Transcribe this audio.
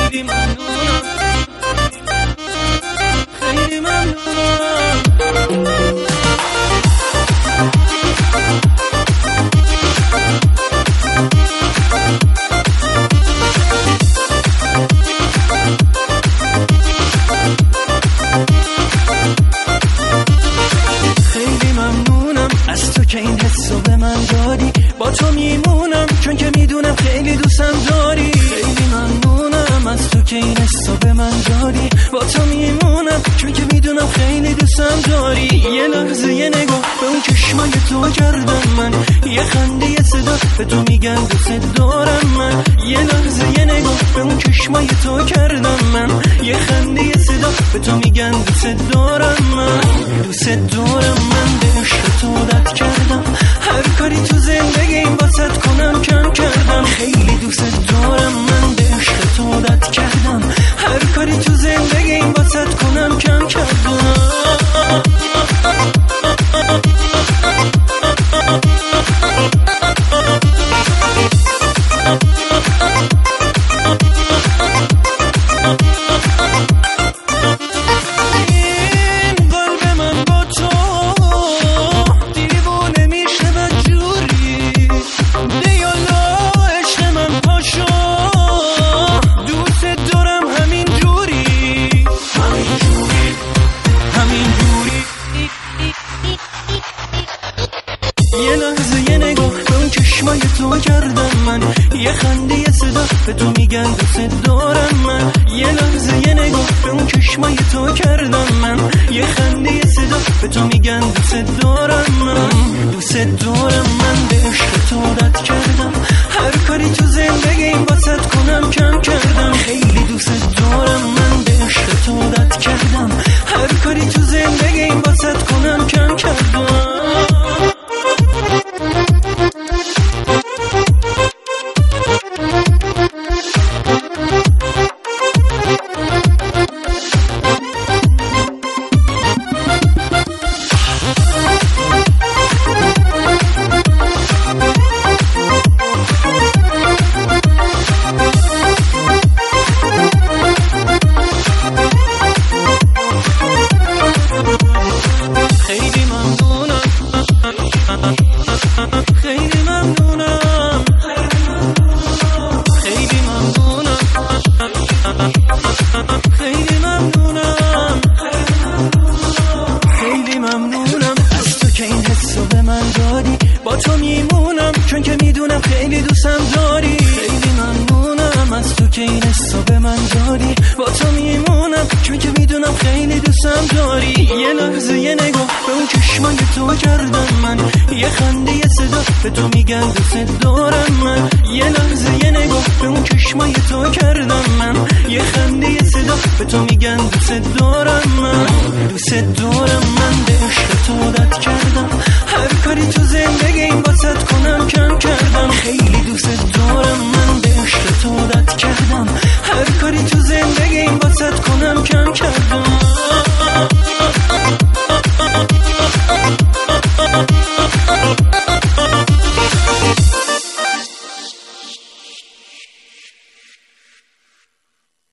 خیلی ممنونم، خیلی ممنونم. خیلی ممنونم از تو که این حسو به من دادی، با تو میمونم چون که میدونم خیلی دوستم داری. خیلی ممنونم از تو که این حسو به من دادی، با تو میمونم چون که میدونم خیلی دوستم داری. یه لحظه یه نگاه به اون چشمای تو کردم من، یه خنده یه صدا به تو میگن دوست دارم من. یه لحظه یه نگاه به اون چشمای تو کردم من، یه خنده یه صدا به تو میگن دوست دارم من. دوست دارم من، به عشق تو عادت کردم، هر کاری تو زندگیم واسط کنم کم کردم. خیلی دوست دارم من، به عشق تو عادت کردم، هر کاری تو زندگیم واسط کنم کم کردم. یه لحظه یه نگاه به اون چشمای تو کردم من، یه خنده یه صدا به تو میگن دوست دارم من. یه لحظه یه نگاه به اون چشمای تو کردم من، یه خنده یه صدا به تو میگن دوست دارم من. دوست دارم من، به عشق تو عادت کردم، هر کاری تو زندگیم واسط کنم کم کردم. خیلی دوست دارم من، به عشق تو عادت کردم، هر کاری تو زندگیم واسط کنم کم کردم. خیلی ممنونم، خیلی ممنونم، خیلی ممنونم، خیلی ممنونم، خیلی ممنونم از تو که این حسو به من دادی، با تو میمونم چون که میدونم خیلی دوستم داری. خیلی ممنونم از تو که این حسو به من دادی، با تو میمونم چون که میدونم خیلی دوستم داری. یه لحظه یه نگاه به اون چشمای تو کردم من، یه خنده یه صدا به تو میگن دوست دارم من. یه لحظه یه نگاه به اون چشمای تو کردم من، یه خنده یه صدا به تو میگن دوست دارم من. دوست دارم من، به عشق تو عادت کردم، هر کاری تو زندگیم واسط کنم کم کردم. خیلی دوست دارم من، به عشق تو عادت کردم، هر کاری تو زندگیم واسط کنم کم کردم.